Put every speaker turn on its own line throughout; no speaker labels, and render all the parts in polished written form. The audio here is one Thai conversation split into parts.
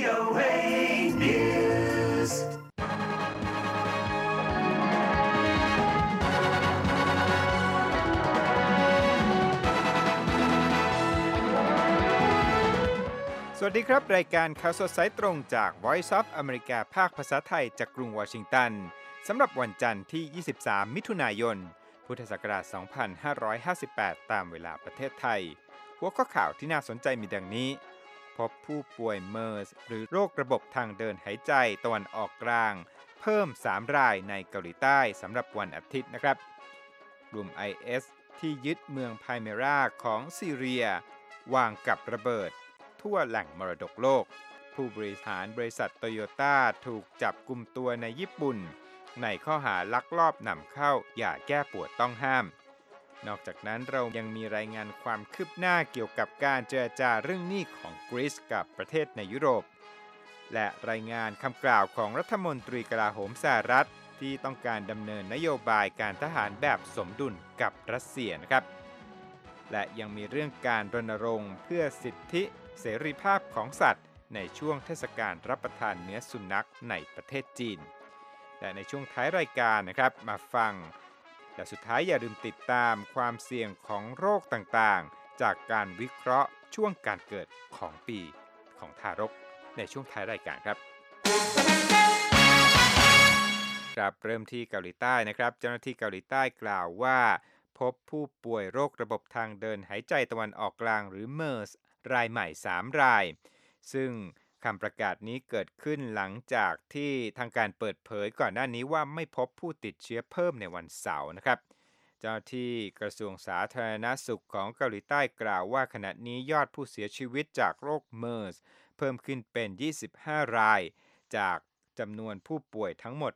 VOA News.
สวัสดีครับรายการข่าวสดสายตรงจาก Voice of America ภาคภาษาไทยจากกรุงวอชิงตันสำหรับวันจันทร์ที่ 23 มิถุนายน พุทธศักราช 2558 ตามเวลาประเทศไทยหัวข้อข่าวที่น่าสนใจมีดังนี้พบผู้ป่วยเมอร์สหรือโรคระบบทางเดินหายใจตะวันออกกลางเพิ่ม 3 รายในเกาหลีใต้สำหรับวันอาทิตย์นะครับกลุ่ม IS ที่ยึดเมืองไพเมราของซีเรียวางกับระเบิดทั่วแหล่งมรดกโลกผู้บริหารบริษัทโตโยต้าถูกจับกุมตัวในญี่ปุ่นในข้อหาลักลอบนำเข้ายาแก้ปวดต้องห้ามนอกจากนั้นเรายังมีรายงานความคืบหน้าเกี่ยวกับการเจรจาเรื่องหนี้ของกรีซกับประเทศในยุโรปและรายงานคำกล่าวของรัฐมนตรีกลาโหมสหรัฐที่ต้องการดำเนินนโยบายการทหารแบบสมดุลกับรัสเซียนะครับและยังมีเรื่องการรณรงค์เพื่อสิทธิเสรีภาพของสัตว์ในช่วงเทศกาลรับประทานเนื้อสุนัขในประเทศจีนและในช่วงท้ายรายการนะครับมาฟังและสุดท้ายอย่าลืมติดตามความเสี่ยงของโรคต่างๆจากการวิเคราะห์ช่วงการเกิดของปีของทารกในช่วงท้ายรายการครับเริ่มที่เกาหลีใต้นะครับเจ้าหน้าที่เกาหลีใต้กล่าวว่าพบผู้ป่วยโรคระบบทางเดินหายใจตะวันออกกลางหรือเมอร์สรายใหม่ 3 รายซึ่งคำประกาศนี้เกิดขึ้นหลังจากที่ทางการเปิดเผยก่อนหน้านี้ว่าไม่พบผู้ติดเชื้อเพิ่มในวันเสาร์นะครับเจ้าหน้าที่กระทรวงสาธารณสุขของเกาหลีใต้กล่าวว่าขณะนี้ยอดผู้เสียชีวิตจากโรคเมอร์สเพิ่มขึ้นเป็น 25 รายจากจำนวนผู้ป่วยทั้งหมด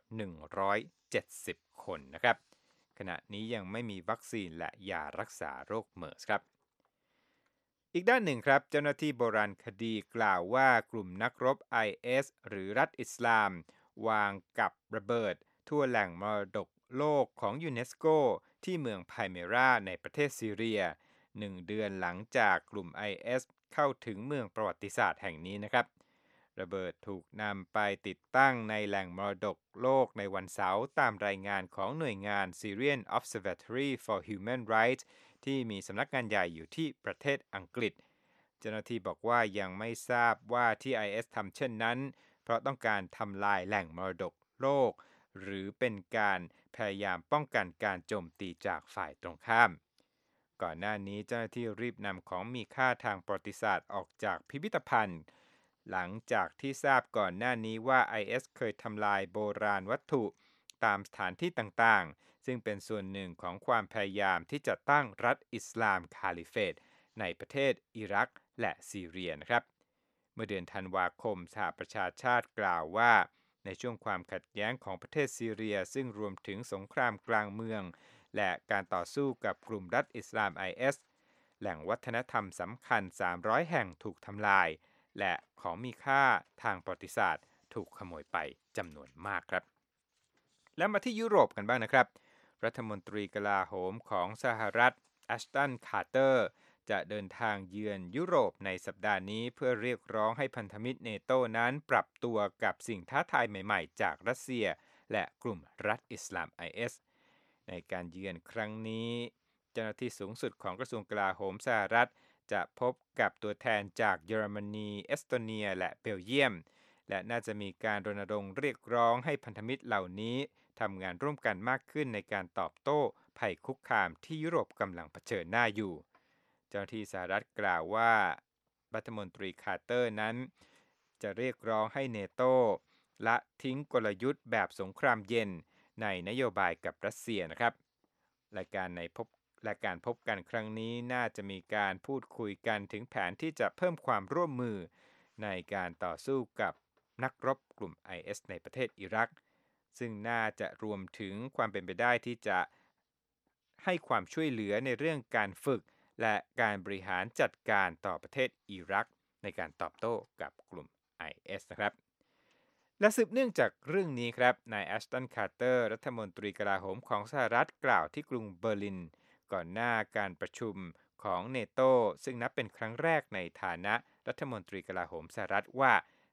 170 คนนะครับขณะนี้ยังไม่มีวัคซีนและยารักษาโรคเมอร์สครับอีกด้านหนึ่งครับเจ้าหน้าที่โบราณคดีกล่าวว่ากลุ่มนักรบ IS หรือรัฐอิสลามวางกับระเบิดทั่วแหล่งมรดกโลกของยูเนสโกที่เมืองไพเมราในประเทศซีเรีย1 เดือนหลังจากกลุ่ม IS เข้าถึงเมืองประวัติศาสตร์แห่งนี้นะครับระเบิดถูกนำไปติดตั้งในแหล่งมรดกโลกในวันเสาร์ตามรายงานของหน่วยงาน Syrian Observatory for Human Rightsที่มีสำนักงานใหญ่อยู่ที่ประเทศอังกฤษเจ้าหน้าที่บอกว่ายังไม่ทราบว่าที่ IS ทำเช่นนั้นเพราะต้องการทำลายแหล่งมรดกโลกหรือเป็นการพยายามป้องกันการโจมตีจากฝ่ายตรงข้ามก่อนหน้านี้เจ้าหน้าที่รีบนำของมีค่าทางประวัติศาสตร์ออกจากพิพิธภัณฑ์หลังจากที่ทราบก่อนหน้านี้ว่า IS เคยทำลายโบราณวัตถุตามสถานที่ต่างๆซึ่งเป็นส่วนหนึ่งของความพยายามที่จะตั้งรัฐอิสลามคาลิเฟตในประเทศอิรักและซีเรียนะครับเมื่อเดือนธันวาคมสหประชาชาติกล่าวว่าในช่วงความขัดแย้งของประเทศซีเรียซึ่งรวมถึงสงครามกลางเมืองและการต่อสู้กับกลุ่มรัฐอิสลาม IS แหล่งวัฒนธรรมสำคัญ300แห่งถูกทำลายและของมีค่าทางประวัติศาสตร์ถูกขโมยไปจำนวนมากครับแล้วมาที่ยุโรปกันบ้างนะครับรัฐมนตรีกลาโหมของสหรัฐแอชตันคาร์เตอร์จะเดินทางเยือนยุโรปในสัปดาห์นี้เพื่อเรียกร้องให้พันธมิตรเนโตนั้นปรับตัวกับสิ่งท้าทายใหม่ๆจากรัสเซียและกลุ่มรัฐอิสลาม IS ในการเยือนครั้งนี้เจ้าหน้าที่สูงสุดของกระทรวงกลาโหมสหรัฐจะพบกับตัวแทนจากเยอรมนีเอสโตเนียและเบลเยียมและน่าจะมีการรณรงค์เรียกร้องให้พันธมิตรเหล่านี้ทำงานร่วมกันมากขึ้นในการตอบโต้ภัยคุกคามที่ยุโรปกำลังเผชิญหน้าอยู่เจ้าหน้าที่สหรัฐกล่าวว่ารัฐมนตรีคาร์เตอร์นั้นจะเรียกร้องให้เนโตละทิ้งกลยุทธ์แบบสงครามเย็นในนโยบายกับรัสเซียนะครับและการพบกันครั้งนี้น่าจะมีการพูดคุยกันถึงแผนที่จะเพิ่มความร่วมมือในการต่อสู้กับนักรบกลุ่ม IS ในประเทศอิรักซึ่งน่าจะรวมถึงความเป็นไปได้ที่จะให้ความช่วยเหลือในเรื่องการฝึกและการบริหารจัดการต่อประเทศอิรักในการตอบโต้กับกลุ่ม IS นะครับและสืบเนื่องจากเรื่องนี้ครับนายแอชตันคาร์เตอร์รัฐมนตรีกลาโหมของสหรัฐกล่าวที่กรุงเบอร์ลินก่อนหน้าการประชุมของเนโตซึ่งนับเป็นครั้งแรกในฐานะรัฐมนตรีกลาโหมสหรัฐว่า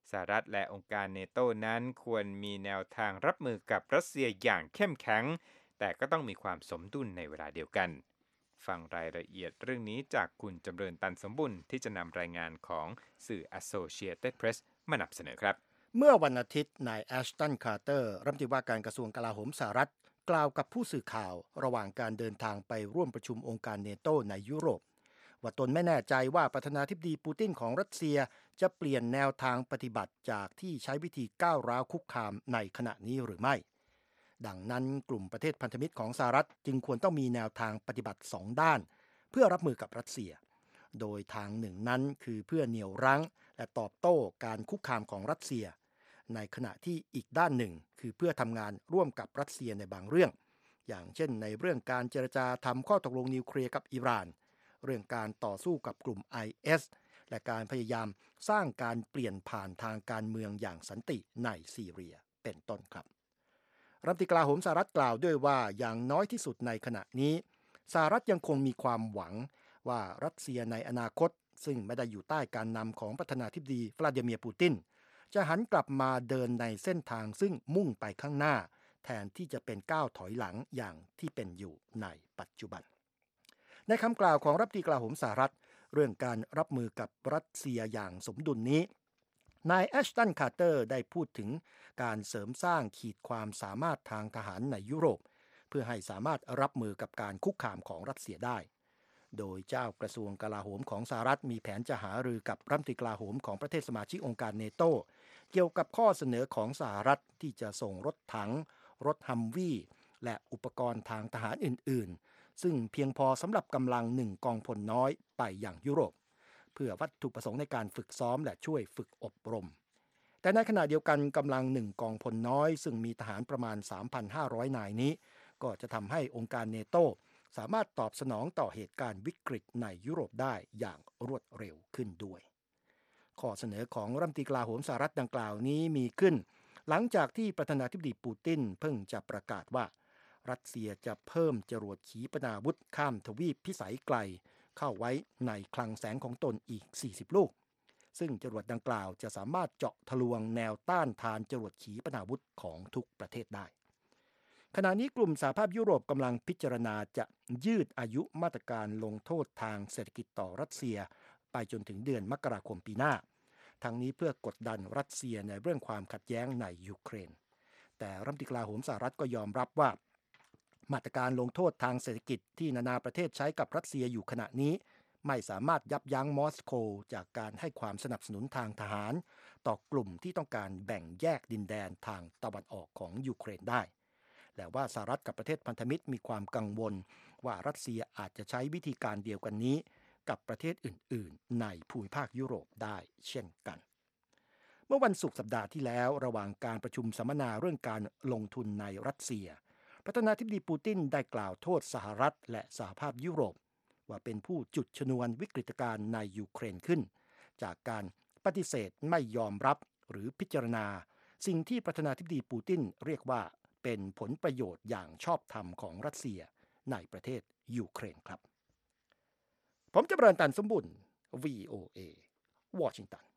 สหรัฐและองค์การเนโตนั้นควรมีแนวทางรับมือกับรัสเซียอย่างเข้มแข็งแต่ก็ต้องมีความสมดุลในเวลาเดียวกันฟังรายละเอียดเรื่องนี้จากคุณจำเริญตันสมบุญที่จะนำรายงานของสื่อ Associated Press มานำเสนอครับ
เมื่อวันอาทิตย์นายแอชตันคาร์เตอร์รัฐมนตรีว่าการกระทรวงกลาโหมสหรัฐกล่าวกับผู้สื่อข่าวระหว่างการเดินทางไปร่วมประชุมองค์การเนโตในยุโรปว่าตนไม่แน่ใจว่าประธานาธิบดีปูตินของรัสเซียจะเปลี่ยนแนวทางปฏิบัติจากที่ใช้วิธีก้าวร้าวคุกคามในขณะนี้หรือไม่ดังนั้นกลุ่มประเทศพันธมิตรของสหรัฐจึงควรต้องมีแนวทางปฏิบัติ2ด้านเพื่อรับมือกับรัสเซียโดยทางหนึ่งนั้นคือเพื่อเหนี่ยวรั้งและตอบโต้การคุกคามของรัสเซียในขณะที่อีกด้านหนึ่งคือเพื่อทำงานร่วมกับรัสเซียในบางเรื่องอย่างเช่นในเรื่องการเจรจาทำข้อตกลงนิวเคลียร์กับอิหร่านเรื่องการต่อสู้กับกลุ่ม IS และการพยายามสร้างการเปลี่ยนผ่านทางการเมืองอย่างสันติในซีเรียเป็นต้นครับรัฐมนตรีกลาโหมสหรัฐกล่าวด้วยว่าอย่างน้อยที่สุดในขณะนี้สหรัฐยังคงมีความหวังว่ารัสเซียในอนาคตซึ่งไม่ได้อยู่ใต้การนำของประธานาธิบดีวลาดิเมียร์ปูตินจะหันกลับมาเดินในเส้นทางซึ่งมุ่งไปข้างหน้าแทนที่จะเป็นก้าวถอยหลังอย่างที่เป็นอยู่ในปัจจุบันในคำกล่าวของรัฐมนตรีกลาโหมสหรัฐเรื่องการรับมือกับรัสเซียอย่างสมดุลนี้นายแอชตันคาร์เตอร์ได้พูดถึงการเสริมสร้างขีดความสามารถทางทหารในยุโรปเพื่อให้สามารถรับมือกับการคุกคามของรัสเซียได้โดยเจ้ากระทรวงกลาโหมของสหรัฐมีแผนจะหารือกับรัฐมนตรีกลาโหมของประเทศสมาชิกองค์การเนโตเกี่ยวกับข้อเสนอของสหรัฐที่จะส่งรถถังรถฮัมวี่และอุปกรณ์ทางทหารอื่นๆซึ่งเพียงพอสำหรับกำลัง1กองพลน้อยไปอย่างยุโรปเพื่อวัตถุประสงค์ในการฝึกซ้อมและช่วยฝึกอบรมแต่ในขณะเดียวกันกำลัง1กองพลน้อยซึ่งมีทหารประมาณ 3,500 นายนี้ก็จะทำให้องค์การเนโตสามารถตอบสนองต่อเหตุการณ์วิกฤตในยุโรปได้อย่างรวดเร็วขึ้นด้วยข้อเสนอของรัฐมนตรีกลาโหมสหรัฐดังกล่าวนี้มีขึ้นหลังจากที่ประธานาธิบดีปูตินเพิ่งจะประกาศว่ารัสเซียจะเพิ่มจรวดขีปนาวุธข้ามทวีปพิสัยไกลเข้าไว้ในคลังแสงของตนอีก40ลูกซึ่งจรวดดังกล่าวจะสามารถเจาะทะลวงแนวต้านทานจรวดขีปนาวุธของทุกประเทศได้ขณะนี้กลุ่มสหภาพยุโรปกำลังพิจารณาจะยืดอายุมาตรการลงโทษทางเศรษฐกิจต่อรัสเซียไปจนถึงเดือนมกราคมปีหน้าทั้งนี้เพื่อกดดันรัสเซียในเรื่องความขัดแย้งในยูเครนแต่รัฐมนตรีกลาโหมสหรัฐก็ยอมรับว่ามาตรการลงโทษทางเศรษฐกิจที่นานาประเทศใช้กับรัสเซียอยู่ขณะนี้ไม่สามารถยับยั้งมอสโกจากการให้ความสนับสนุนทางทหารต่อกลุ่มที่ต้องการแบ่งแยกดินแดนทางตะวันออกของยูเครนได้และว่าสหรัฐกับประเทศพันธมิตรมีความกังวลว่ารัสเซียอาจจะใช้วิธีการเดียวกันนี้กับประเทศอื่นๆในภูมิภาคยุโรปได้เช่นกันเมื่อวันศุกร์สัปดาห์ที่แล้วระหว่างการประชุมสัมมนาเรื่องการลงทุนในรัสเซียประธานาธิบดีปูตินได้กล่าวโทษสหรัฐและสหภาพยุโรปว่าเป็นผู้จุดชนวนวิกฤตการณ์ในยูเครนขึ้นจากการปฏิเสธไม่ยอมรับหรือพิจารณาสิ่งที่ประธานาธิบดีปูตินเรียกว่าเป็นผลประโยชน์อย่างชอบธรรมของรัสเซียในประเทศยูเครนครับผมจำเริญตันสมบุญ VOA วอชิงตัน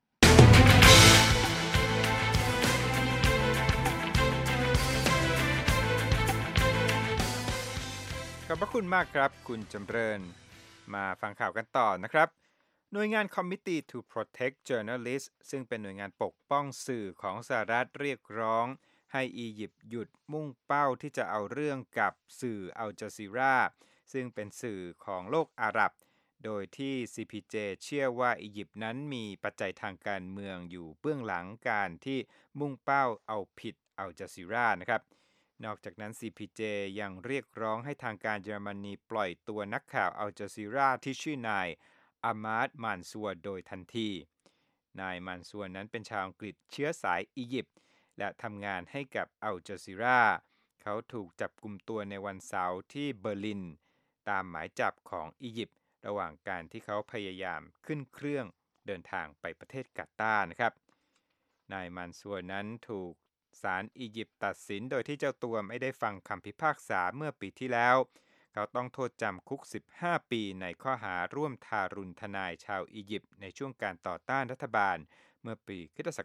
ขอบพระคุณมากครับคุณจำเริญมาฟังข่าวกันต่อนะครับหน่วยงาน Committee to Protect Journalists ซึ่งเป็นหน่วยงานปกป้องสื่อของสหรัฐเรียกร้องให้อียิปต์หยุดมุ่งเป้าที่จะเอาเรื่องกับสื่ออัลจาซีราซึ่งเป็นสื่อของโลกอาหรับโดยที่ CPJ เชื่อว่าอียิปต์นั้นมีปัจจัยทางการเมืองอยู่เบื้องหลังการที่มุ่งเป้าเอาผิดอัลจาซีรานะครับนอกจากนั้น CPJ ยังเรียกร้องให้ทางการเยอรมนีปล่อยตัวนักข่าวอัลจาซีราที่ชื่อนายอามาด มานซัวโดยทันทีนายมานซัวนั้นเป็นชาวอังกฤษเชื้อสายอียิปต์และทำงานให้กับอัลจาซีราเขาถูกจับกุมตัวในวันเสาร์ที่เบอร์ลินตามหมายจับของอียิปต์ระหว่างการที่เขาพยายามขึ้นเครื่องเดินทางไปประเทศกาตาร์นะครับนายมานซัวนั้นถูกศาลอียิปต์ตัดสินโดยที่เจ้าตัวไม่ได้ฟังคำพิพากษาเมื่อปีที่แล้วเขาต้องโทษจำคุก15ปีในข้อหาร่วมทารุณทนายชาวอียิปต์ในช่วงการต่อต้านรัฐบาลเมื่อปีค.ศ.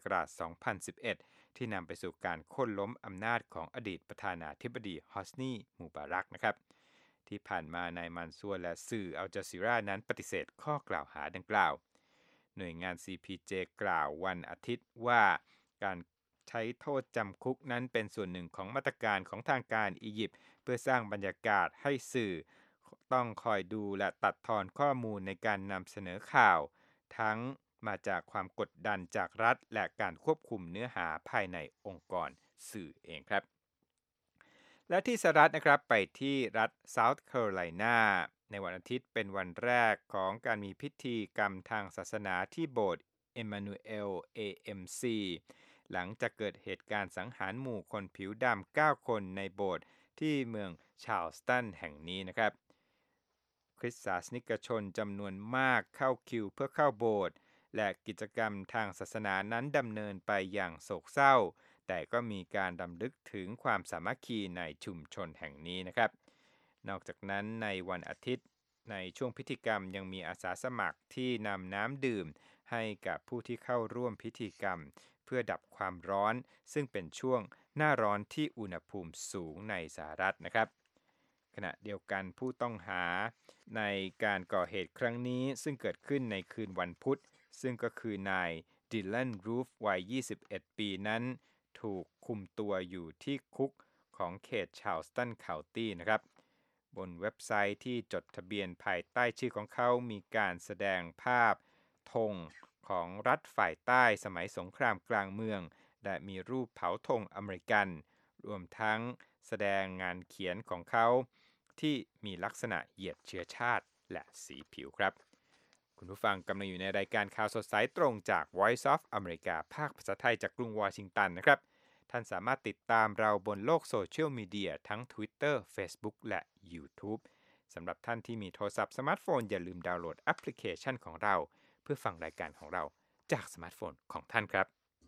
2011 ที่นำไปสู่การโค่นล้มอำนาจของอดีตประธานาธิบดีฮอสนี มูบารักนะครับที่ผ่านมานายมันซัวร์และสื่ออัลจาซีรานั้นปฏิเสธข้อกล่าวหาดังกล่าวหน่วยงาน CPJ กล่าววันอาทิตย์ว่าการใช้โทษจำคุกนั้นเป็นส่วนหนึ่งของมาตรการของทางการอียิปต์เพื่อสร้างบรรยากาศให้สื่อต้องคอยดูและตัดทอนข้อมูลในการนำเสนอข่าวทั้งมาจากความกดดันจากรัฐและการควบคุมเนื้อหาภายในองค์กรสื่อเองครับและที่สหรัฐนะครับไปที่รัฐ South Carolina ในวันอาทิตย์เป็นวันแรกของการมีพิธีกรรมทางศาสนาที่โบสถ์ Emmanuel AMC หลังจากเกิดเหตุการณ์สังหารหมู่คนผิวดำ 9 คนในโบสถ์ที่เมืองชาร์ลสตันแห่งนี้นะครับคริสตศาสนิกชนจำนวนมากเข้าคิวเพื่อเข้าโบสถ์และกิจกรรมทางศาสนานั้นดำเนินไปอย่างโศกเศร้าแต่ก็มีการรำลึกถึงความสามัคคีในชุมชนแห่งนี้นะครับนอกจากนั้นในวันอาทิตย์ในช่วงพิธีกรรมยังมีอาสาสมัครที่นำน้ำดื่มให้กับผู้ที่เข้าร่วมพิธีกรรมเพื่อดับความร้อนซึ่งเป็นช่วงหน้าร้อนที่อุณหภูมิสูงในสหรัฐนะครับขณะเดียวกันผู้ต้องหาในการก่อเหตุครั้งนี้ซึ่งเกิดขึ้นในคืนวันพุธซึ่งก็คือนายดิลแลนรูฟวัย21 ปีนั้นถูกคุมตัวอยู่ที่คุกของเขตชาร์ลสตันเคานตี้นะครับบนเว็บไซต์ที่จดทะเบียนภายใต้ชื่อของเขามีการแสดงภาพธงของรัฐฝ่ายใต้สมัยสงครามกลางเมืองและมีรูปเผาธงอเมริกันรวมทั้งแสดงงานเขียนของเขาที่มีลักษณะเหยียดเชื้อชาติและสีผิวครับคุณผู้ฟังกำลังอยู่ในรายการข่าวสดสายตรงจาก Voice of America ภาคภาษาไทยจากกรุงวอชิงตันนะครับท่านสามารถติดตามเราบนโลกโซเชียลมีเดียทั้ง Twitter Facebook และ YouTube สำหรับท่านที่มีโทรศัพท์สมาร์ทโฟนอย่าลืมดาวน์โหลดแอปพลิเคชันของเราเพื่อฟังรายการของเราจากสมาร์ทโฟนของท่านครับ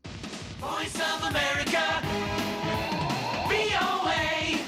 Voice of America, VOA,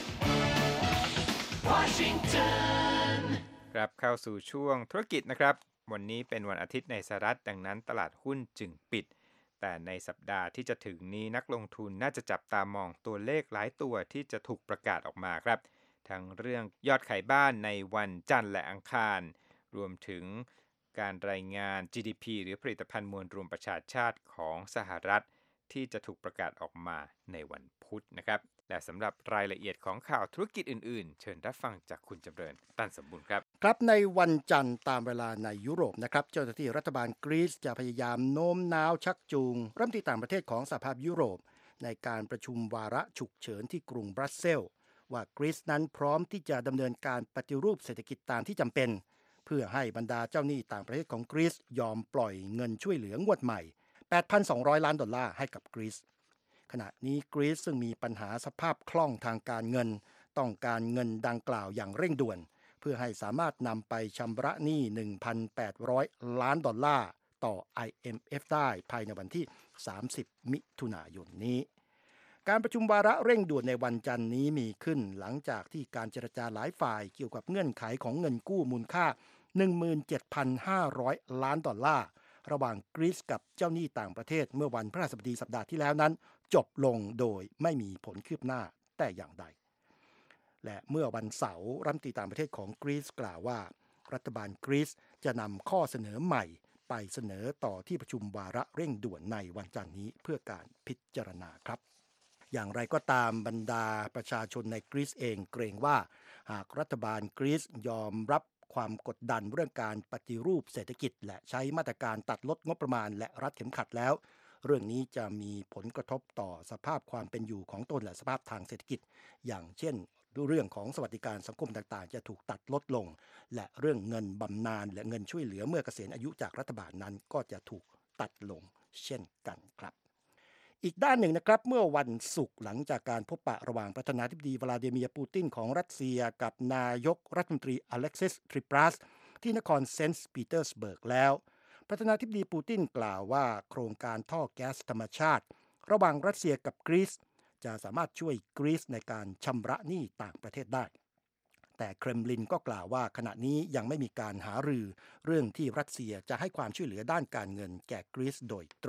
Washington.
ครับเข้าสู่ช่วงธุรกิจนะครับวันนี้เป็นวันอาทิตย์ในสหรัฐดังนั้นตลาดหุ้นจึงปิดแต่ในสัปดาห์ที่จะถึงนี้นักลงทุนน่าจะจับตามองตัวเลขหลายตัวที่จะถูกประกาศออกมาครับทั้งเรื่องยอดขายบ้านในวันจันทร์และอังคารรวมถึงการรายงาน GDP หรือผลิตภัณฑ์มวลรวมประชาชาติของสหรัฐที่จะถูกประกาศออกมาในวันพุธนะครับและสำหรับรายละเอียดของข่าวธุรกิจอื่นๆเชิญรับฟังจากคุณจำเริญตันสมบูรณ์ครับ
ครับในวันจันทร์ตามเวลาในยุโรปนะครับเจ้าหน้าที่รัฐบาลกรีซจะพยายามโน้มน้าวชักจูงรัฐมนตรีต่างประเทศของสหภาพยุโรปในการประชุมวาระฉุกเฉินที่กรุงบรัสเซลส์ว่ากรีซนั้นพร้อมที่จะดำเนินการปฏิรูปเศรษฐกิจตามที่จำเป็นเพื่อให้บรรดาเจ้าหนี้ต่างประเทศของกรีซยอมปล่อยเงินช่วยเหลืองวดใหม่ 8,200 ล้านดอลลาร์ให้กับกรีซขณะนี้กรีซซึ่งมีปัญหาสภาพคล่องทางการเงินต้องการเงินดังกล่าวอย่างเร่งด่วนเพื่อให้สามารถนำไปชำระหนี้ 1,800 ล้านดอลลาร์ต่อ IMF ได้ภายในวันที่ 30 มิถุนายนนี้การประชุมวาระเร่งด่วนในวันจันทร์นี้มีขึ้นหลังจากที่การเจรจาหลายฝ่ายเกี่ยวกับเงื่อนไขของเงินกู้มูลค่า 17,500 ล้านดอลลาร์ระหว่างกรีซกับเจ้าหนี้ต่างประเทศเมื่อวันพฤหัสบดีสัปดาห์ที่แล้วนั้นจบลงโดยไม่มีผลคืบหน้าแต่อย่างใดและเมื่อวันเสาร์รัฐมนตรีต่างประเทศของกรีซกล่าวว่ารัฐบาลกรีซจะนำข้อเสนอใหม่ไปเสนอต่อที่ประชุมวาระเร่งด่วนในวันจันทร์นี้เพื่อการพิจารณาครับอย่างไรก็ตามบรรดาประชาชนในกรีซเองเกรงว่าหากรัฐบาลกรีซยอมรับความกดดันเรื่องการปฏิรูปเศรษฐกิจและใช้มาตรการตัดลดงบประมาณและรัดเข็มขัดแล้วเรื่องนี้จะมีผลกระทบต่อสภาพความเป็นอยู่ของตนและสภาพทางเศรษฐกิจอย่างเช่นเรื่องของสวัสดิการสังคมต่างๆจะถูกตัดลดลงและเรื่องเงินบำนาญและเงินช่วยเหลือเมื่อเกษียณอายุจากรัฐบาลนั้นก็จะถูกตัดลงเช่นกันครับอีกด้านหนึ่งนะครับเมื่อวันศุกร์หลังจากการพบปะระหว่างประธานาธิบดีวลาดิเมียร์ปูตินของรัสเซียกับนายกรัฐมนตรีอเล็กซิส ทริปรัสที่นครเซนต์ปีเตอร์สเบิร์กแล้วประธานาธิบดีปูตินกล่าวว่าโครงการท่อแก๊สธรรมชาติระหว่างรัสเซียกับกรีซจะสามารถช่วยกรีซในการชำระหนี้ต่างประเทศได้แต่เครมลินก็กล่าวว่าขณะนี้ยังไม่มีการหารือเรื่องที่รัสเซียจะให้ความช่วยเหลือด้านการเงินแก่กรีซโดยตรง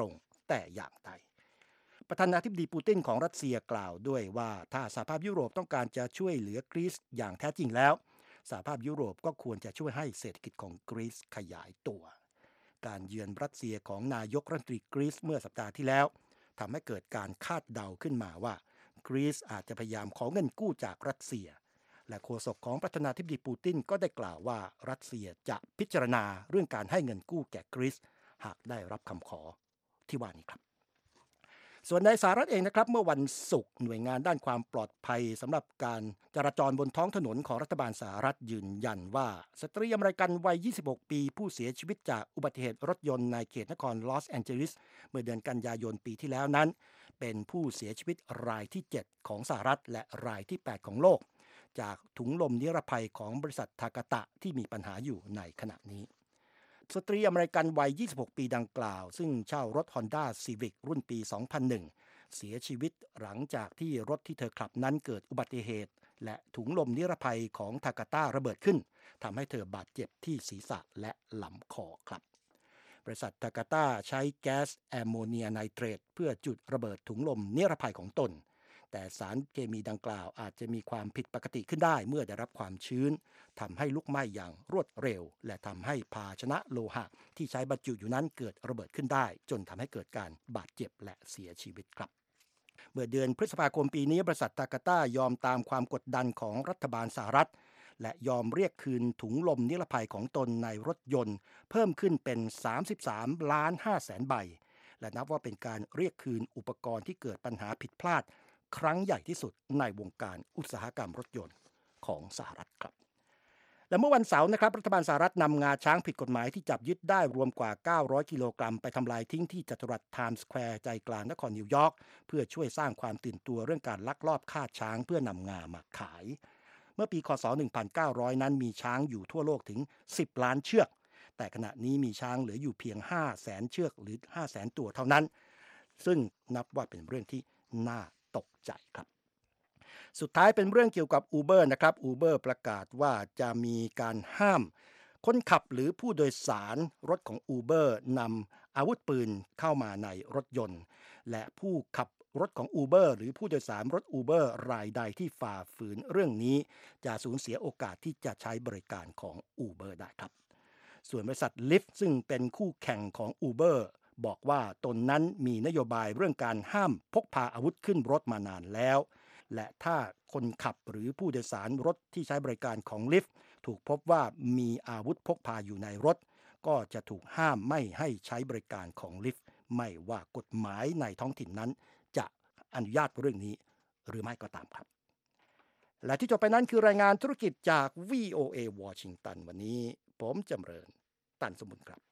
แต่อย่างใดประธานาธิบดีปูตินของรัสเซียกล่าวด้วยว่าถ้าสหภาพยุโรปต้องการจะช่วยเหลือกรีซอย่างแท้จริงแล้วสหภาพยุโรปก็ควรจะช่วยให้เศรษฐกิจของกรีซขยายตัวการเยือนรัสเซียของนายกรัฐมนตรีกรีซเมื่อสัปดาห์ที่แล้วทำให้เกิดการคาดเดาขึ้นมาว่ากรีซอาจจะพยายามขอเงินกู้จากรัสเซียและโฆษกของประธานาธิบดีปูตินก็ได้กล่าวว่ารัสเซียจะพิจารณาเรื่องการให้เงินกู้แก่กรีซหากได้รับคำขอที่ว่านี้ครับส่วนในสหรัฐเองนะครับเมื่อวันศุกร์หน่วยงานด้านความปลอดภัยสำหรับการจราจรบนท้องถนนของรัฐบาลสหรัฐยืนยันว่าสตรีอเมริกันวัย 26 ปีผู้เสียชีวิตจากอุบัติเหตุรถยนต์ในเขตนครลอสแอนเจลิสเมื่อเดือนกันยายนปีที่แล้วนั้นเป็นผู้เสียชีวิตรายที่ 7 ของสหรัฐและรายที่ 8 ของโลกจากถุงลมนิรภัยของบริษัททากาตะที่มีปัญหาอยู่ในขณะนี้สตรีอเมริกันวัย 26 ปีดังกล่าวซึ่งเช่ารถ Honda Civic รุ่นปี 2001 เสียชีวิตหลังจากที่รถที่เธอขับนั้นเกิดอุบัติเหตุและถุงลมนิรภัยของทากาต้าระเบิดขึ้นทำให้เธอบาดเจ็บที่ศีรษะและลำคอครับบริษัททากาต้าใช้แก๊สแอมโมเนียไนเตรตเพื่อจุดระเบิดถุงลมนิรภัยของตนแต่สารเคมีดังกล่าวอาจจะมีความผิดปกติขึ้นได้เมื่อได้รับความชื้นทำให้ลุกไหม้อย่างรวดเร็วและทำให้ภาชนะโลหะที่ใช้บรรจุอยู่นั้นเกิดระเบิดขึ้นได้จนทำให้เกิดการบาดเจ็บและเสียชีวิตครับเมื่อเดือนพฤษภาคมปีนี้บริษัททากาต้ายอมตามความกดดันของรัฐบาลสหรัฐและยอมเรียกคืนถุงลมนิรภัยของตนในรถยนต์เพิ่มขึ้นเป็น33.5 ล้านใบและนับว่าเป็นการเรียกคืนอุปกรณ์ที่เกิดปัญหาผิดพลาดครั้งใหญ่ที่สุดในวงการอุตสาหกรรมรถยนต์ของสหรัฐครับและเมื่อวันเสาร์นะครับรัฐบาลสหรัฐนำงาช้างผิดกฎหมายที่จับยึดได้รวมกว่า900กิโลกรัมไปทำลายทิ้งที่จัตุรัสไทม์สแควร์ใจกลางนครนิวยอร์กเพื่อช่วยสร้างความตื่นตัวเรื่องการลักลอบฆ่าช้างเพื่อนำงามาขายเมื่อปีคศ1900นั้นมีช้างอยู่ทั่วโลกถึง10ล้านเชือกแต่ขณะนี้มีช้างเหลืออยู่เพียง500,000เชือกหรือ500,000ตัวเท่านั้นซึ่งนับว่าเป็นเรื่องที่น่าตกใจครับสุดท้ายเป็นเรื่องเกี่ยวกับ Uber นะครับ Uber ประกาศว่าจะมีการห้ามคนขับหรือผู้โดยสารรถของ Uber นำอาวุธปืนเข้ามาในรถยนต์และผู้ขับรถของ Uber หรือผู้โดยสารรถ Uber รายใดที่ฝ่าฝืนเรื่องนี้จะสูญเสียโอกาสที่จะใช้บริการของ Uber ได้ครับส่วนบริษัท Lyft ซึ่งเป็นคู่แข่งของ Uber บอกว่าตนนั้นมีนโยบายเรื่องการห้ามพกพาอาวุธขึ้นรถมานานแล้วและถ้าคนขับหรือผู้โดยสารรถที่ใช้บริการของ Lyft ถูกพบว่ามีอาวุธพกพาอยู่ในรถก็จะถูกห้ามไม่ให้ใช้บริการของ Lyft ไม่ว่ากฎหมายในท้องถิ่นนั้นจะอนุญาตเรื่องนี้หรือไม่ก็ตามครับและที่จบไปนั้นคือรายงานธุรกิจจาก VOA วอชิงตันวันนี้ผมจำเริญตันสมุนครับ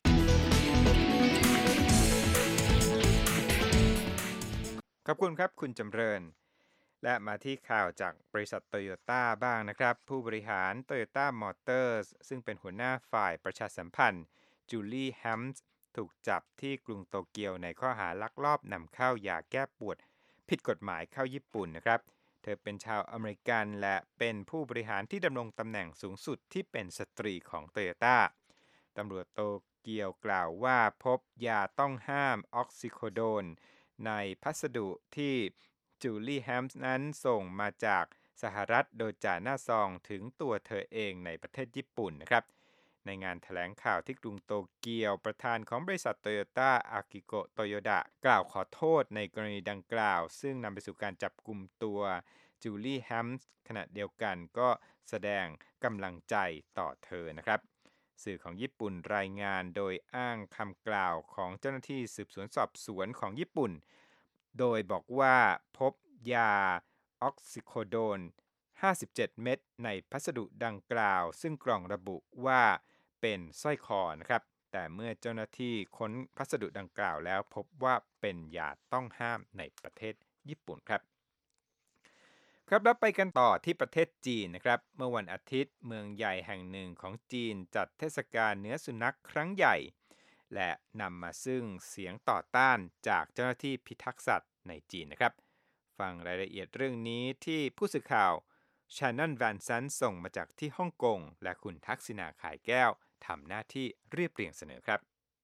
ขอบคุณครับคุณจำเริญและมาที่ข่าวจากบริษัทโตโยต้าบ้างนะครับผู้บริหาร Toyota Motors ซึ่งเป็นหัวหน้าฝ่ายประชาสัมพันธ์จูลี่แฮมส์ถูกจับที่กรุงโตเกียวในข้อหาลักลอบนำเข้ายาแก้ปวดผิดกฎหมายเข้าญี่ปุ่นนะครับเธอเป็นชาวอเมริกันและเป็นผู้บริหารที่ดำรงตำแหน่งสูงสุดที่เป็นสตรีของโตโยต้าตำรวจโตเกียวกล่าวว่าพบยาต้องห้ามออกซิโคโดนในพัสดุที่จูลี่แฮมส์นั้นส่งมาจากสหรัฐโดยจ่ายหน้าซองถึงตัวเธอเองในประเทศญี่ปุ่นนะครับในงานแถลงข่าวที่กรุงโตเกียวประธานของบริษัทโตโยต้าอากิโกะโตโยดะกล่าวขอโทษในกรณีดังกล่าวซึ่งนำไปสู่การจับกุมตัวจูลี่แฮมส์ขณะเดียวกันก็แสดงกำลังใจต่อเธอนะครับสื่อของญี่ปุ่นรายงานโดยอ้างคำกล่าวของเจ้าหน้าที่สืบสวนสอบสวนของญี่ปุ่นโดยบอกว่าพบยาออกซิโคโดน57เม็ดในพัสดุดังกล่าวซึ่งกล่องระบุว่าเป็นสร้อยคอนะครับแต่เมื่อเจ้าหน้าที่ค้นพัสดุดังกล่าวแล้วพบว่าเป็นยาต้องห้ามในประเทศญี่ปุ่นครับแล้วไปกันต่อที่ประเทศจีนนะครับเมื่อวันอาทิตย์เมืองใหญ่แห่งหนึ่งของจีนจัดเทศกาลเนื้อสุนัขครั้งใหญ่และนำมาซึ่งเสียงต่อต้านจากเจ้าหน้าที่พิทักษ์สัตว์ในจีนนะครับฟังรายละเอียดเรื่องนี้ที่ผู้สื่อข่าวชานน แวนซันส่งมาจากที่ฮ่องกงและคุณทักษิณา ข่ายแก้วทำหน้าที่เรียบเรียงเสนอครับ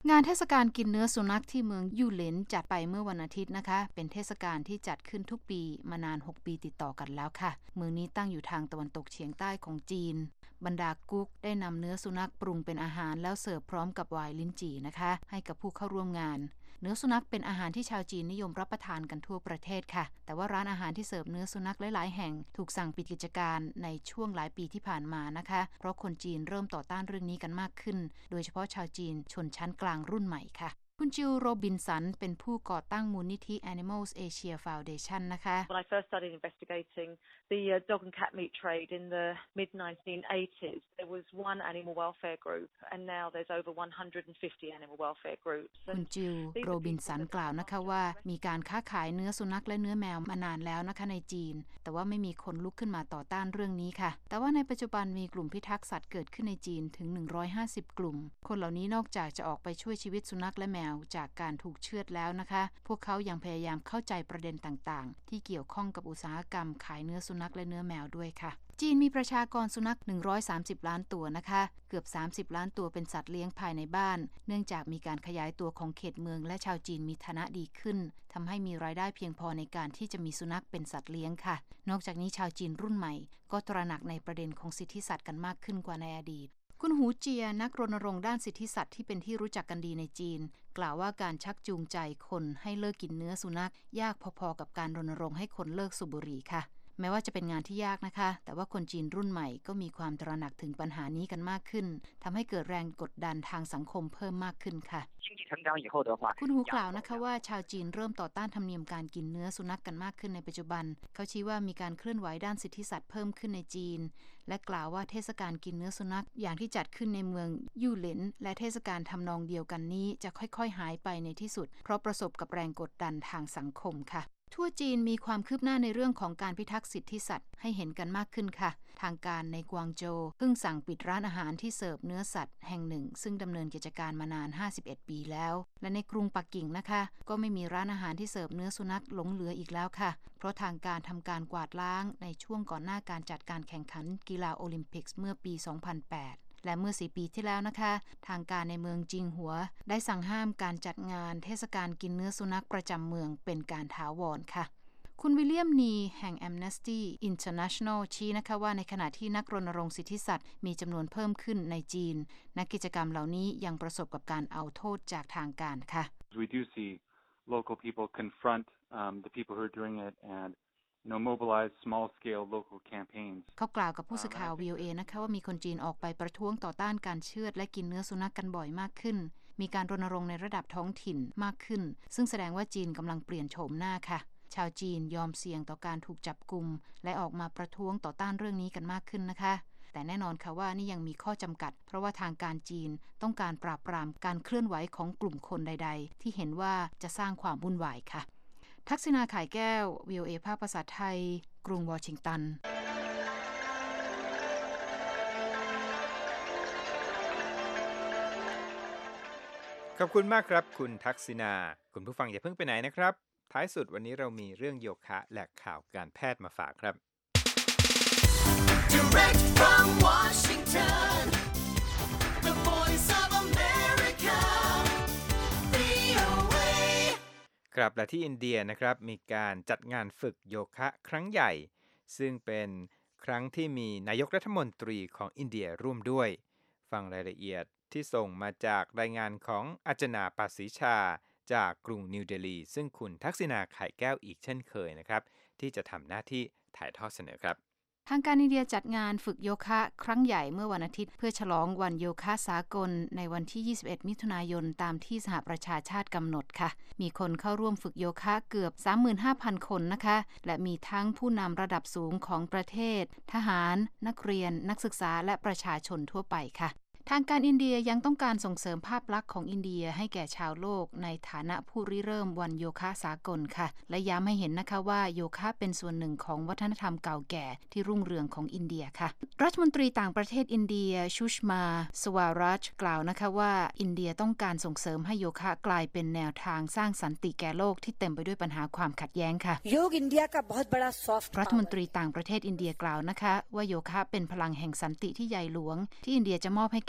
งานเทศกาลกินเนื้อสุนัขที่เมืองยู่เหลินจัดไปเมื่อวันอาทิตย์นะคะเป็นเทศกาลที่จัดขึ้นทุกปีมานาน6ปีติดต่อกันแล้วค่ะเมืองนี้ตั้งอยู่ทางตะวันตกเฉียงใต้ของจีนบรรดากุ๊กได้นำเนื้อสุนัขปรุงเป็นอาหารแล้วเสิร์ฟพร้อมกับไวน์ลิ้นจี่นะคะให้กับผู้เข้าร่วมงานเนื้อสุนัขเป็นอาหารที่ชาวจีนนิยมรับประทานกันทั่วประเทศค่ะแต่ว่าร้านอาหารที่เสิร์ฟเนื้อสุนัขหลายๆแห่งถูกสั่งปิดกิจการในช่วงหลายปีที่ผ่านมานะคะเพราะคนจีนเริ่มต่อต้านเรื่องนี้กันมากขึ้นโดยเฉพาะชาวจีนชนชั้นกลางรุ่นใหม่ค่ะคุณจิลโรบินสันเป็นผู้ก่อตั้งมูลนิธิ Animals Asia Foundation นะคะ
When I first started investigating the dog and cat meat trade in the mid-1980s, there was one animal welfare group, and now there's over 150 animal welfare groups.
คุณจิลโรบินสันกล่าวนะคะว่ามีการค้าขายเนื้อสุนัขและเนื้อแมวมานานแล้วนะคะในจีนแต่ว่าไม่มีคนลุกขึ้นมาต่อต้านเรื่องนี้ค่ะแต่ว่าในปัจจุบันมีกลุ่มพิทักษ์สัตว์เกิดขึ้นในจีนถึง150กลุ่มคนเหล่านี้นอกจากจะออกไปช่วยชีวิตสุนัขและแมวจากการถูกเชือดแล้วนะคะพวกเขายังพยายามเข้าใจประเด็นต่างๆที่เกี่ยวข้องกับอุตสาหกรรมขายเนื้อสุนัขและเนื้อแมวด้วยค่ะจีนมีประชากรสุนัข130ล้านตัวนะคะเกือบ30ล้านตัวเป็นสัตว์เลี้ยงภายในบ้านเนื่องจากมีการขยายตัวของเขตเมืองและชาวจีนมีฐานะดีขึ้นทำให้มีรายได้เพียงพอในการที่จะมีสุนัขเป็นสัตว์เลี้ยงค่ะนอกจากนี้ชาวจีนรุ่นใหม่ก็ตระหนักในประเด็นของสิทธิสัตว์กันมากขึ้นกว่าในอดีตคุณหูเจียนักรณรงค์ด้านสิทธิสัตว์ที่เป็นที่รู้จักกันดีในจีนกล่าวว่าการชักจูงใจคนให้เลิกกินเนื้อสุนัขยากพอๆกับการรณรงค์ให้คนเลิกสูบบุหรี่ค่ะแม้ว่าจะเป็นงานที่ยากนะคะแต่ว่าคนจีนรุ่นใหม่ก็มีความตระหนักถึงปัญหานี้กันมากขึ้นทำให้เกิดแรงกดดันทางสังคมเพิ่มมากขึ้นค่ะคุณหูกล่าวนะคะว่าชาวจีนเริ่มต่อต้านธรรมเนียมการกินเนื้อสุนัขกันมากขึ้นในปัจจุบันเขาชี้ว่ามีการเคลื่อนไหวด้านสิทธิสัตว์เพิ่มขึ้นในจีนและกล่าวว่าเทศกาลกินเนื้อสุนัขอย่างที่จัดขึ้นในเมืองยู่เหลินและเทศกาลทำนองเดียวกันนี้จะค่อยๆหายไปในที่สุดเพราะประสบกับแรงกดดันทางสังคมค่ะทั่วจีนมีความคืบหน้าในเรื่องของการพิทักษ์สิทธิสัตว์ให้เห็นกันมากขึ้นค่ะทางการในกวางโจวเพิ่งสั่งปิดร้านอาหารที่เสิร์ฟเนื้อสัตว์แห่งหนึ่งซึ่งดำเนินกิจการมานาน51ปีแล้วและในกรุงปักกิ่งนะคะก็ไม่มีร้านอาหารที่เสิร์ฟเนื้อสุนัขหลงเหลืออีกแล้วค่ะเพราะทางการทำการกวาดล้างในช่วงก่อนหน้าการจัดการแข่งขันกีฬาโอลิมปิกเมื่อปี 2008และเมื่อ4ปีที่แล้วนะคะทางการในเมืองจิงหัวได้สั่งห้ามการจัดงานเทศกาลกินเนื้อสุนัขประจำเมืองเป็นการถาวรค่ะคุณวิลเลียมนีแห่ง Amnesty International ชี้นะคะว่าในขณะที่นักรณรงค์สิทธิสัตว์มีจำนวนเพิ่มขึ้นในจีนนักกิจกรรมเหล่านี้ยังประสบกับการเอาโทษจากทางการค่ะ
We do see local people confront the people who are doing it and mobilize small-scale local campaigns
เขากล่าวกับผู้สื่อข่าว VOA นะคะว่ามีคนจีนออกไปประท้วงต่อต้านการเชือดและกินเนื้อสุนัขกันบ่อยมากขึ้นมีการรณรงค์ในระดับท้องถิ่นมากขึ้นซึ่งแสดงว่าจีนกำลังเปลี่ยนโฉมหน้าค่ะชาวจีนยอมเสี่ยงต่อการถูกจับกุมและออกมาประท้วงต่อต้านเรื่องนี้กันมากขึ้นนะคะแต่แน่นอนค่ะว่านี่ยังมีข้อจำกัดเพราะว่าทางการจีนต้องการปราบปรามการเคลื่อนไหวของกลุ่มคนใดๆที่เห็นว่าจะสร้างความวุ่นวายค่ะทักษิณา ข่ายแก้ว VOA ภาคภาษาไทยกรุงวอชิงตัน
ขอบคุณมากครับคุณทักษิณาคุณผู้ฟังอย่าเพิ่งไปไหนนะครับท้ายสุดวันนี้เรามีเรื่องโยคะและข่าวการแพทย์มาฝากครับ
Direct from Washington, the voice of America, VOA.
ครับและที่อินเดียนะครับมีการจัดงานฝึกโยคะครั้งใหญ่ซึ่งเป็นครั้งที่มีนายกรัฐมนตรีของอินเดียร่วมด้วยฟังรายละเอียดที่ส่งมาจากรายงานของอาจนาปาศิชาจากกรุงนิวเดลีซึ่งคุณทักษิณา ไข่แก้วอีกเช่นเคยนะครับที่จะทำหน้าที่ถ่ายทอดเสนอครับ
ทางการอินเดียจัดงานฝึกโยคะครั้งใหญ่เมื่อวันอาทิตย์เพื่อฉลองวันโยคะสากลในวันที่21มิถุนายนตามที่สหประชาชาติกำหนดค่ะมีคนเข้าร่วมฝึกโยคะเกือบ 35,000 คนนะคะและมีทั้งผู้นำระดับสูงของประเทศทหารนักเรียนนักศึกษาและประชาชนทั่วไปค่ะทางการอินเดียยังต้องการส่งเสริมภาพลักษณ์ของอินเดียให้แก่ชาวโลกในฐานะผู้ริเริ่มวันโยคะสากลค่ะและย้ำให้เห็นนะคะว่าโยคะเป็นส่วนหนึ่งของวัฒนธรรมเก่าแก่ที่รุ่งเรืองของอินเดียค่ะรัฐมนตรีต่างประเทศอินเดียชุชมาสวารัจกล่าวนะคะว่าอินเดียต้องการส่งเสริมให้โยคะกลายเป็นแนวทางสร้างสันติแก่โลกที่เต็มไปด้วยปัญหาความขัดแย้งค่ะรัฐมนตรีต่างประเทศอินเดียกล่าวนะคะว่าโยคะเป็นพลังแห่งสันติที่ใหญ่หลวงที่อินเดียจะมอบให้แก่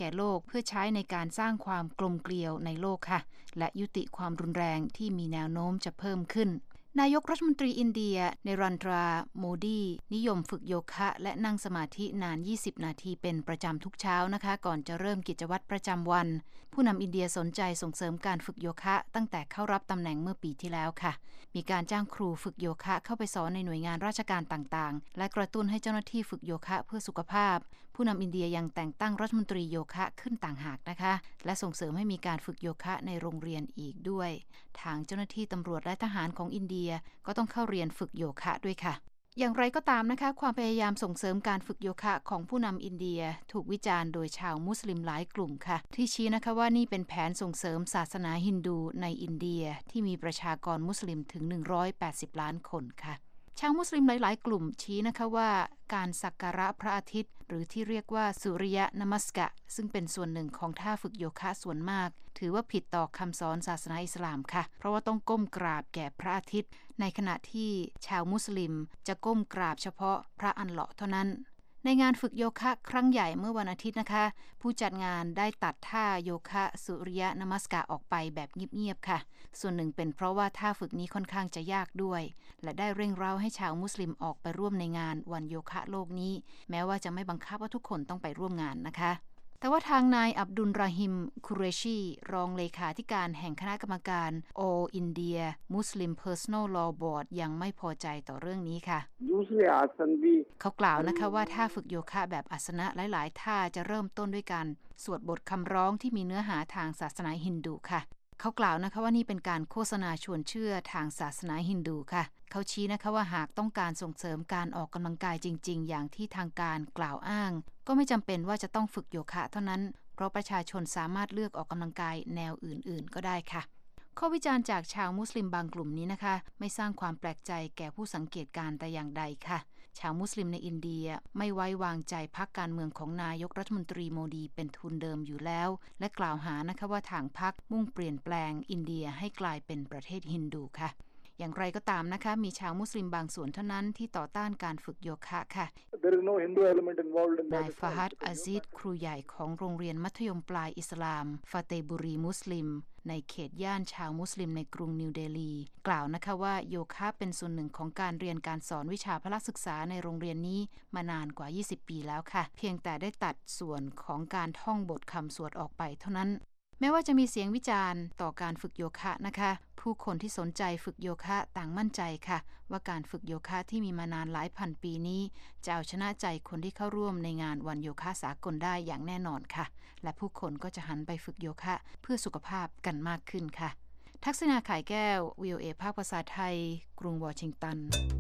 ก่โลกเพื่อใช้ในการสร้างความกลมเกลียวในโลกค่ะและยุติความรุนแรงที่มีแนวโน้มจะเพิ่มขึ้นนายกรัฐมนตรีอินเดียเนรันทราโมดีนิยมฝึกโยคะและนั่งสมาธินาน20นาทีเป็นประจำทุกเช้านะคะก่อนจะเริ่มกิจวัตรประจำวันผู้นำอินเดียสนใจส่งเสริมการฝึกโยคะตั้งแต่เข้ารับตำแหน่งเมื่อปีที่แล้วค่ะมีการจ้างครูฝึกโยคะเข้าไปสอนในหน่วยงานราชการต่างๆและกระตุ้นให้เจ้าหน้าที่ฝึกโยคะเพื่อสุขภาพผู้นำอินเดียยังแต่งตั้งรัฐมนตรีโยคะขึ้นต่างหากนะคะและส่งเสริมให้มีการฝึกโยคะในโรงเรียนอีกด้วยทางเจ้าหน้าที่ตำรวจและทหารของอินเดียก็ต้องเข้าเรียนฝึกโยคะด้วยค่ะอย่างไรก็ตามนะคะความพยายามส่งเสริมการฝึกโยคะของผู้นำอินเดียถูกวิจารณ์โดยชาวมุสลิมหลายกลุ่มค่ะที่ชี้นะคะว่านี่เป็นแผนส่งเสริมศาสนาฮินดูในอินเดียที่มีประชากรมุสลิมถึง180ล้านคนค่ะชาวมุสลิมหลายๆกลุ่มชี้นะคะว่าการสักการะพระอาทิตย์หรือที่เรียกว่าสุริยะนมัสกะซึ่งเป็นส่วนหนึ่งของท่าฝึกโยคะส่วนมากถือว่าผิดต่อคำสอนศาสนาอิสลามค่ะเพราะว่าต้องก้มกราบแก่พระอาทิตย์ในขณะที่ชาวมุสลิมจะก้มกราบเฉพาะพระอัลเลาะห์เท่านั้นในงานฝึกโยคะครั้งใหญ่เมื่อวันอาทิตย์นะคะผู้จัดงานได้ตัดท่าโยคะสุริยะนมัสกะออกไปแบบเงียบๆค่ะส่วนหนึ่งเป็นเพราะว่าท่าฝึกนี้ค่อนข้างจะยากด้วยและได้เร่งเร้าให้ชาวมุสลิมออกไปร่วมในงานวันโยคะโลกนี้แม้ว่าจะไม่บังคับว่าทุกคนต้องไปร่วมงานนะคะแต่ว่าทางนายอับดุลราฮิมคุเรชีรองเลขาธิการแห่งคณะกรรมการ All India Muslim Personal Law Board ยังไม่พอใจต่อเรื่องนี้ค่ะเขากล่าวนะคะว่าท่าฝึกโยคะแบบอาสนะหลายๆท่าจะเริ่มต้นด้วยการสวดบทคำร้องที่มีเนื้อหาทางศาสนาฮินดูค่ะเขากล่าวนะคะว่านี่เป็นการโฆษณาชวนเชื่อทางศาสนาฮินดูค่ะเขาชี้นะคะว่าหากต้องการส่งเสริมการออกกำลังกายจริงๆอย่างที่ทางการกล่าวอ้างก็ไม่จำเป็นว่าจะต้องฝึกโยคะเท่านั้นเพราะประชาชนสามารถเลือกออกกำลังกายแนวอื่นๆก็ได้ค่ะข้อวิจารณ์จากชาวมุสลิมบางกลุ่มนี้นะคะไม่สร้างความแปลกใจแก่ผู้สังเกตการณ์แต่อย่างใดค่ะชาวมุสลิมในอินเดียไม่ไว้วางใจพรรคการเมืองของนายกรัฐมนตรีโมดีเป็นทุนเดิมอยู่แล้วและกล่าวหานะคะว่าทางพรรคมุ่งเปลี่ยนแปลงอินเดียให้กลายเป็นประเทศฮินดูค่ะอย่างไรก็ตามนะคะมีชาวมุสลิมบางส่วนเท่านั้นที่ต่อต้านการฝึกโยคะค่ะนายฟาฮัดอาซิดครูใหญ่ของโรงเรียนมัธยมปลายอิสลามฟาเตบุรีมุสลิมในเขตย่านชาวมุสลิมในกรุงนิวเดลีกล่าวนะคะว่าโยคะเป็นส่วนหนึ่งของการเรียนการสอนวิชาพละศึกษาในโรงเรียนนี้มานานกว่า20ปีแล้วค่ะเพียงแต่ได้ตัดส่วนของการท่องบทคำสวดออกไปเท่านั้นแม้ว่าจะมีเสียงวิจารณ์ต่อการฝึกโยคะนะคะผู้คนที่สนใจฝึกโยคะต่างมั่นใจค่ะว่าการฝึกโยคะที่มีมานานหลายพันปีนี้จะเอาชนะใจคนที่เข้าร่วมในงานวันโยคะสากลได้อย่างแน่นอนค่ะและผู้คนก็จะหันไปฝึกโยคะเพื่อสุขภาพกันมากขึ้นค่ะทักษณา ข่ายแก้ว VOA ภาคภาษาไทยกรุงวอชิงตัน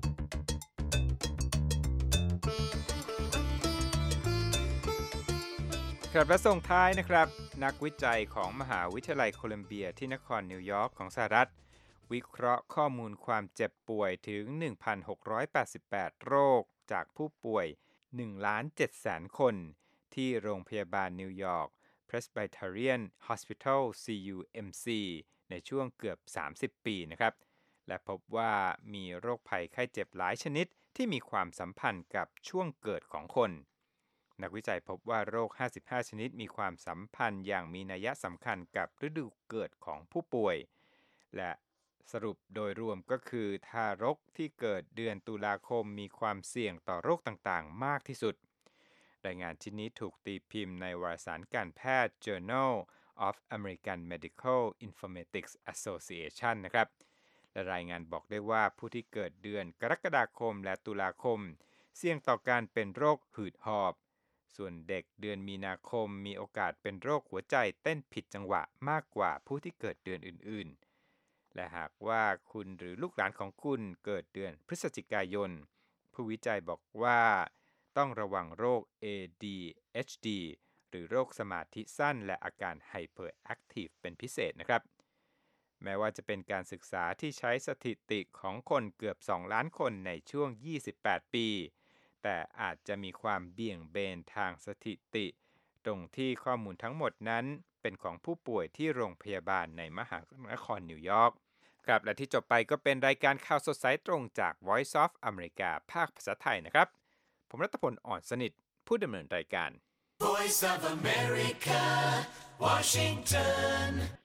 ครับและส่งท้ายนะครับนักวิจัยของมหาวิทยาลัยโคลัมเบียที่นครนิวยอร์กของสหรัฐวิเคราะห์ข้อมูลความเจ็บป่วยถึง 1,688 โรคจากผู้ป่วย 1,700,000 คนที่โรงพยาบาลนิวยอร์ก Presbyterian Hospital CUMC ในช่วงเกือบ30 ปีนะครับและพบว่ามีโรคภัยไข้เจ็บหลายชนิดที่มีความสัมพันธ์กับช่วงเกิดของคนนักวิจัยพบว่าโรค55ชนิดมีความสัมพันธ์อย่างมีนัยสำคัญกับฤดูเกิดของผู้ป่วยและสรุปโดยรวมก็คือทารกที่เกิดเดือนตุลาคมมีความเสี่ยงต่อโรคต่างๆมากที่สุดรายงานชิ้นนี้ถูกตีพิมพ์ในวารสารการแพทย์ Journal of American Medical Informatics Association นะครับและรายงานบอกได้ว่าผู้ที่เกิดเดือนกรกฎาคมและตุลาคมเสี่ยงต่อการเป็นโรคหืดหอบส่วนเด็กเดือนมีนาคมมีโอกาสเป็นโรคหัวใจเต้นผิดจังหวะมากกว่าผู้ที่เกิดเดือนอื่นๆและหากว่าคุณหรือลูกหลานของคุณเกิดเดือนพฤศจิกายนผู้วิจัยบอกว่าต้องระวังโรค ADHD หรือโรคสมาธิสั้นและอาการ Hyperactive เป็นพิเศษนะครับแม้ว่าจะเป็นการศึกษาที่ใช้สถิติของคนเกือบ2ล้านคนในช่วง28ปีแต่อาจจะมีความเบี่ยงเบนทางสถิติตรงที่ข้อมูลทั้งหมดนั้นเป็นของผู้ป่วยที่โรงพยาบาลในมหานครนิวยอร์กครับและที่จบไปก็เป็นรายการข่าวสดสายตรงจาก Voice of America ภาคภาษาไทยนะครับผมรัตพล อ่อนสนิทผู้ดำเนินรายการ
Voice of America, Washington